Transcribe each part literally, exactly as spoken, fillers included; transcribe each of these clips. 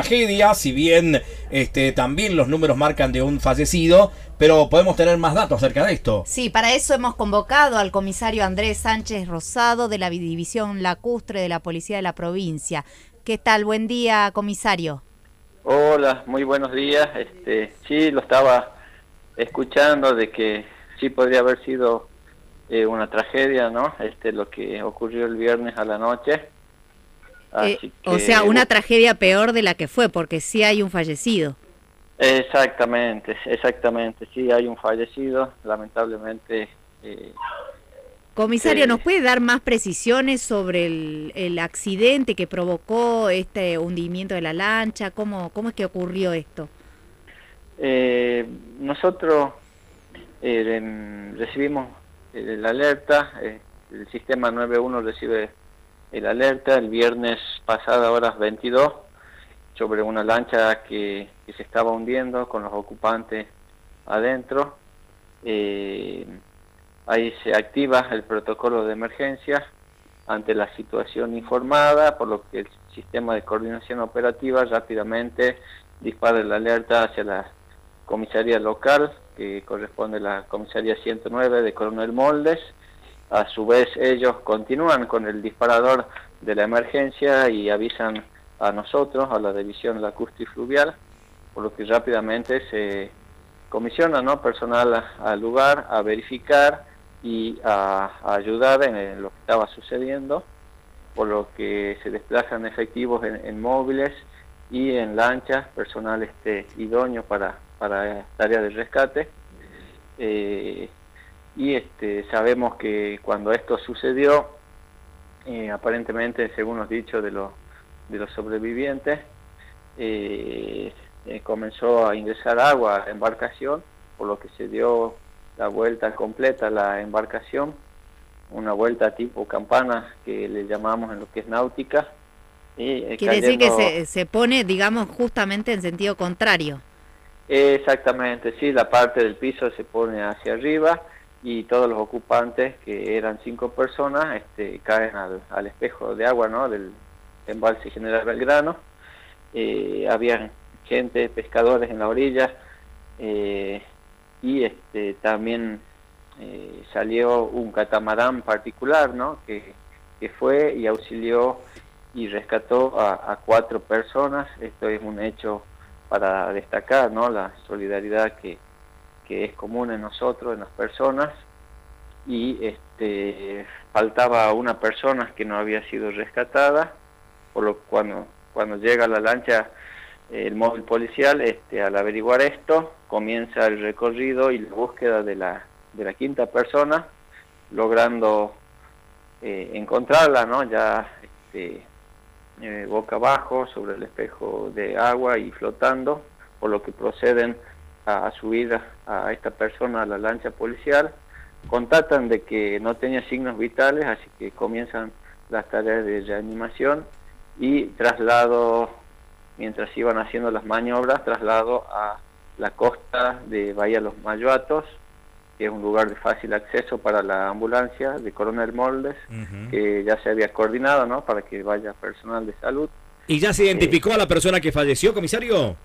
tragedia, si bien este, también los números marcan de un fallecido, pero podemos tener más datos acerca de esto. Sí, para eso hemos convocado al comisario Andrés Sánchez Rosado de la División Lacustre de la Policía de la Provincia. ¿Qué tal? Buen día, comisario. Hola, muy buenos días. Este, sí, lo estaba escuchando de que sí podría haber sido eh, una tragedia, ¿no? Este, lo que ocurrió el viernes a la noche. Eh, que, o sea, una tragedia peor de la que fue, porque sí hay un fallecido. Exactamente, exactamente, sí hay un fallecido, lamentablemente. Eh, Comisario, eh, ¿nos puede dar más precisiones sobre el, el accidente que provocó este hundimiento de la lancha? ¿Cómo, cómo es que ocurrió esto? Eh, nosotros eh, recibimos la alerta, eh, el sistema nueve uno recibe el alerta el viernes pasado a horas veintidós sobre una lancha que, que se estaba hundiendo con los ocupantes adentro. Eh, ahí se activa el protocolo de emergencia ante la situación informada, por lo que el sistema de coordinación operativa rápidamente dispara la alerta hacia la comisaría local, que corresponde a la comisaría ciento nueve de Coronel Moldes. A su vez ellos continúan con el disparador de la emergencia y avisan a nosotros, a la división lacustre y fluvial, por lo que rápidamente se comisiona, ¿no?, personal al lugar a verificar y a, a ayudar en, en lo que estaba sucediendo, por lo que se desplazan efectivos en, en móviles y en lanchas, personal este, idóneo para, para tareas de rescate. Eh, y este, sabemos que cuando esto sucedió, eh, aparentemente, según los dichos de los, de los sobrevivientes, eh, eh, comenzó a ingresar agua a la embarcación, por lo que se dio la vuelta completa a la embarcación, una vuelta tipo campana que le llamamos en lo que es náutica. Y, eh, Quiere cayendo... decir que se, se pone, digamos, justamente en sentido contrario. Exactamente, sí, la parte del piso se pone hacia arriba y todos los ocupantes, que eran cinco personas, este, caen al, al espejo de agua, ¿no?, del embalse General Belgrano. Eh, había gente, pescadores en la orilla, eh, y este, también eh, salió un catamarán particular, ¿no?, que, que fue y auxilió y rescató a, a cuatro personas. Esto es un hecho para destacar, ¿no?, la solidaridad que, que es común en nosotros, en las personas. Y este, faltaba una persona que no había sido rescatada, por lo que cuando, cuando llega la lancha, eh, el móvil policial, este, al averiguar esto, comienza el recorrido y la búsqueda de la, de la quinta persona, logrando eh, encontrarla, ¿no?, ya este, Eh, boca abajo sobre el espejo de agua y flotando, por lo que proceden a, a subir a, a esta persona a la lancha policial. Contatan de que no tenía signos vitales, así que comienzan las tareas de reanimación y traslado, mientras iban haciendo las maniobras, traslado a la costa de Bahía Los Mayoatos, que es un lugar de fácil acceso para la ambulancia de Coronel Moldes, uh-huh. que ya se había coordinado, ¿no?, para que vaya personal de salud. ¿Y ya se identificó eh, a la persona que falleció, comisario?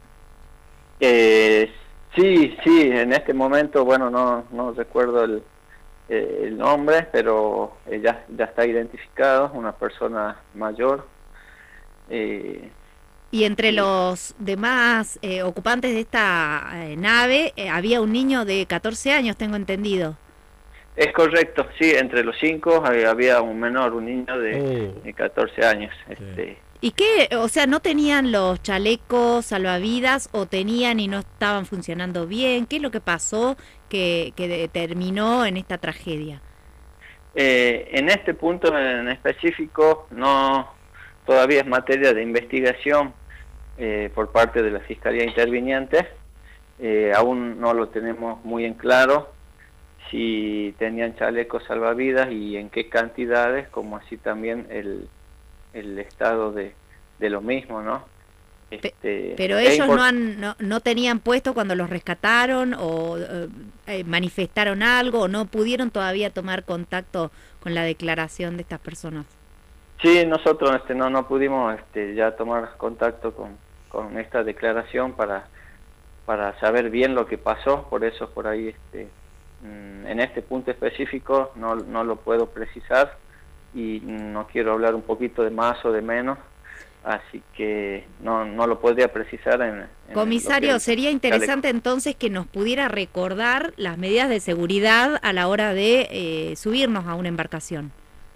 Eh, sí, sí, en este momento, bueno, no, no recuerdo el, eh, el nombre, pero eh, ya, ya está identificado, una persona mayor. Eh, Y entre los demás eh, ocupantes de esta eh, nave eh, había un niño de catorce años, tengo entendido. Es correcto, sí, entre los cinco eh, había un menor, un niño de, oh. de catorce años. Sí. Este. ¿Y qué? O sea, ¿no tenían los chalecos salvavidas o tenían y no estaban funcionando bien? ¿Qué es lo que pasó que, que terminó en esta tragedia? Eh, en este punto en específico, no, todavía es materia de investigación. Eh, por parte de la Fiscalía Interviniente, eh, aún no lo tenemos muy en claro si tenían chalecos salvavidas y en qué cantidades, como así también el, el estado de, de lo mismo, ¿no? Este, Pero ellos no, han, no, no tenían puesto cuando los rescataron o eh, manifestaron algo o no pudieron todavía tomar contacto con la declaración de estas personas. Sí, nosotros este, no, no pudimos este, ya tomar contacto con, con esta declaración para, para saber bien lo que pasó, por eso por ahí este, en este punto específico no, no lo puedo precisar y no quiero hablar un poquito de más o de menos, así que no, no lo podría precisar. En, en Comisario, sería interesante chaleco. Entonces que nos pudiera recordar las medidas de seguridad a la hora de eh, subirnos a una embarcación.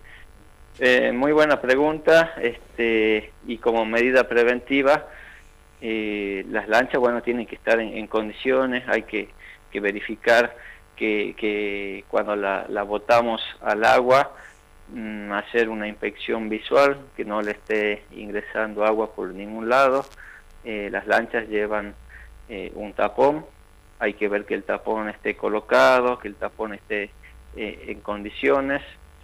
Eh, muy buena pregunta, este, y como medida preventiva, eh, las lanchas, bueno, tienen que estar en, en condiciones, hay que, que verificar que, que cuando la, la botamos al agua, mmm, hacer una inspección visual, que no le esté ingresando agua por ningún lado. Eh, las lanchas llevan eh, un tapón, hay que ver que el tapón esté colocado, que el tapón esté eh, en condiciones.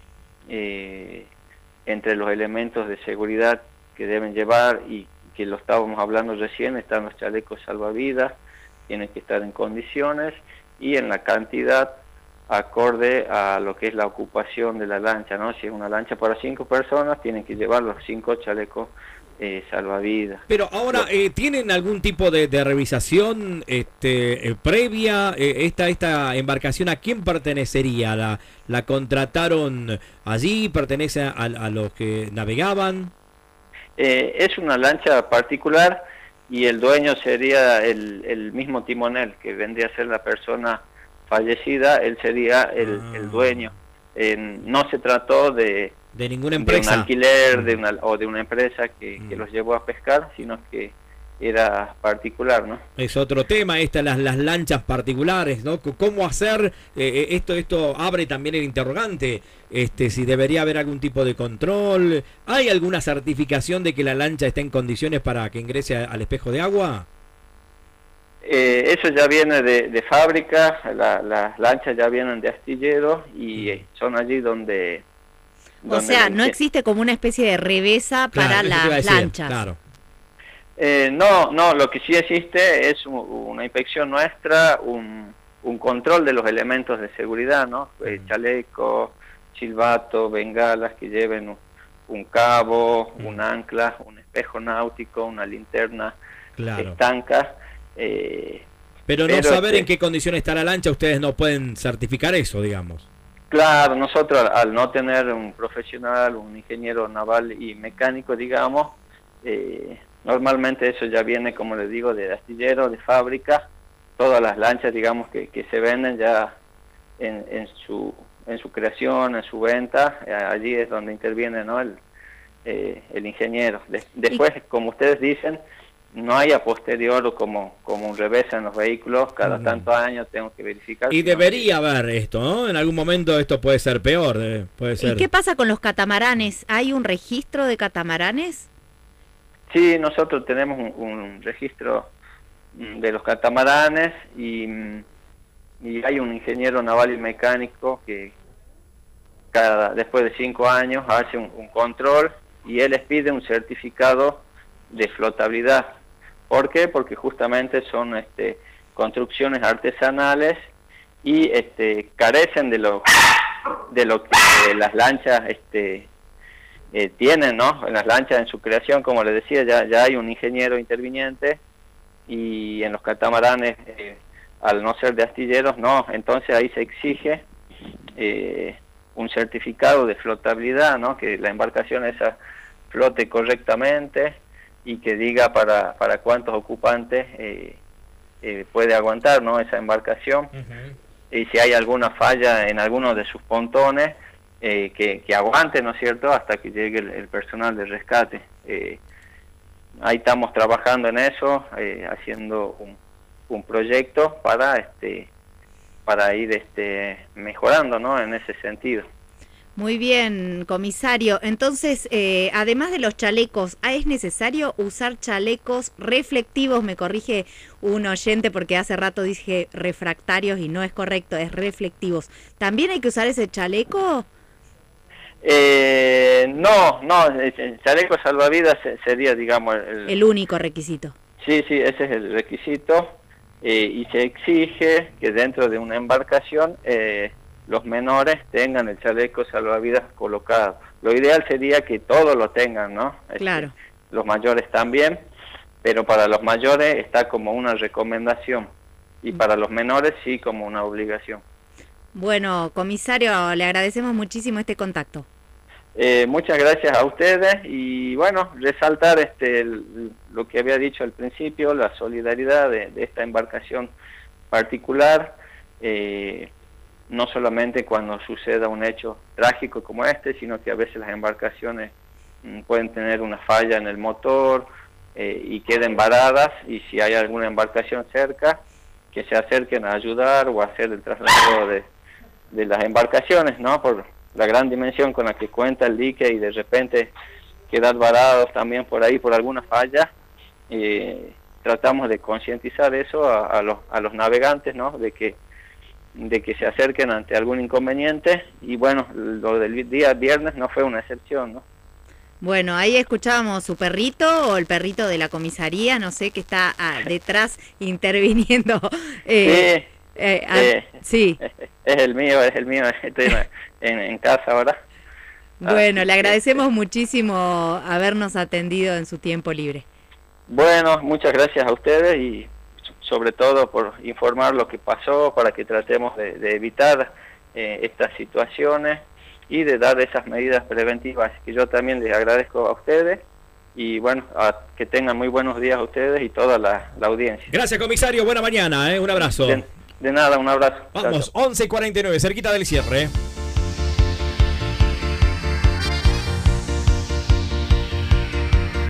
Eh, entre los elementos de seguridad que deben llevar, y que lo estábamos hablando recién, están los chalecos salvavidas, tienen que estar en condiciones, y en la cantidad acorde a lo que es la ocupación de la lancha, ¿no? Si es una lancha para cinco personas, tienen que llevar los cinco chalecos eh, salvavidas. Pero ahora, eh, ¿tienen algún tipo de, de revisación este, eh, previa? Eh, esta, ¿Esta embarcación a quién pertenecería? ¿La, la contrataron allí? ¿Pertenece a, a los que navegaban? Eh, es una lancha particular y el dueño sería el, el mismo timonel, que vendría a ser la persona fallecida, él sería el, ah. el dueño. Eh, no se trató de... de ninguna empresa, de un alquiler de una, o de una empresa que, mm. que los llevó a pescar, sino que era particular, ¿no? Es otro tema, estas las, las lanchas particulares, ¿no? ¿Cómo hacer? Eh, esto esto abre también el interrogante, este si debería haber algún tipo de control. ¿Hay alguna certificación de que la lancha está en condiciones para que ingrese a, al espejo de agua? Eh, eso ya viene de, de fábrica, la, las lanchas ya vienen de astillero y mm. son allí donde... O sea, no existe como una especie de revesa claro, para las decir, lanchas. Claro. Eh, no, no, lo que sí existe es un, una inspección nuestra, un, un control de los elementos de seguridad, ¿no? Eh, chaleco, silbato, bengalas que lleven un, un cabo, mm. un ancla, un espejo náutico, una linterna claro. estanca. Eh, pero no pero saber este, en qué condición está la lancha, ustedes no pueden certificar eso, digamos. Claro, nosotros al, al no tener un profesional, un ingeniero naval y mecánico, digamos, eh, normalmente eso ya viene, como les digo, de astillero, de fábrica. Todas las lanchas, digamos, que, que se venden ya en, en su en su creación, en su venta, eh, allí es donde interviene, ¿no? el, eh, el ingeniero. De, después, como ustedes dicen, no hay a posterior o como, como un revés en los vehículos, cada uh-huh. tantos años tengo que verificar. Y debería no... haber esto, ¿no? En algún momento esto puede ser peor, eh, puede ser. ¿Y qué pasa con los catamaranes? ¿Hay un registro de catamaranes? Sí, nosotros tenemos un, un registro de los catamaranes y, y hay un ingeniero naval y mecánico que cada después de cinco años hace un, un control y él les pide un certificado de flotabilidad. ¿Por qué? Porque justamente son este, construcciones artesanales y este, carecen de lo de lo que eh, las lanchas este, eh, tienen, ¿no? En las lanchas en su creación, como les decía, ya, ya hay un ingeniero interviniente y en los catamaranes, eh, al no ser de astilleros, no. Entonces ahí se exige eh, un certificado de flotabilidad, ¿no? Que la embarcación esa flote correctamente y que diga para, para cuántos ocupantes eh, eh, puede aguantar, ¿no? Esa embarcación. Uh-huh. Y si hay alguna falla en alguno de sus pontones, eh, que, que aguante, ¿no es cierto?, hasta que llegue el, el personal de rescate. Eh, ahí estamos trabajando en eso, eh, haciendo un, un proyecto para este para ir este mejorando, ¿no?, en ese sentido. Muy bien, comisario. Entonces, eh, además de los chalecos, ¿es necesario usar chalecos reflectivos? Me corrige un oyente porque hace rato dije refractarios y no es correcto, es reflectivos. ¿También hay que usar ese chaleco? Eh, no, no, el chaleco salvavidas sería, digamos... El, el único requisito. Sí, sí, ese es el requisito. Eh, y se exige que dentro de una embarcación... Eh, los menores tengan el chaleco salvavidas colocado. Lo ideal sería que todos lo tengan, ¿no? Claro. Este, los mayores también, pero para los mayores está como una recomendación y para los menores sí como una obligación. Bueno, comisario, le agradecemos muchísimo este contacto. Eh, muchas gracias a ustedes y bueno, resaltar este el, lo que había dicho al principio, la solidaridad de, de esta embarcación particular, eh, no solamente cuando suceda un hecho trágico como este, sino que a veces las embarcaciones mm, pueden tener una falla en el motor eh, y queden varadas, y si hay alguna embarcación cerca, que se acerquen a ayudar o a hacer el traslado de, de las embarcaciones, ¿no? Por la gran dimensión con la que cuenta el dique y de repente quedar varados también por ahí por alguna falla. Eh, tratamos de concientizar eso a, a, los, a los navegantes, ¿no? De que, de que se acerquen ante algún inconveniente, y bueno, lo del día viernes no fue una excepción, ¿no? Bueno, ahí escuchábamos su perrito o el perrito de la comisaría, no sé, que está ah, detrás interviniendo. Eh, sí, eh, ah, eh, sí. Es el mío, es el mío, estoy en, en casa ahora. Bueno, Así le agradecemos que, muchísimo habernos atendido en su tiempo libre. Bueno, muchas gracias a ustedes y sobre todo por informar lo que pasó, para que tratemos de, de evitar eh, estas situaciones y de dar esas medidas preventivas, que yo también les agradezco a ustedes, y bueno, a, que tengan muy buenos días a ustedes y toda la, la audiencia. Gracias, comisario, buena mañana, ¿eh? Un abrazo. De, de nada, un abrazo. Vamos, chao, chao. once cuarenta y nueve, cerquita del cierre.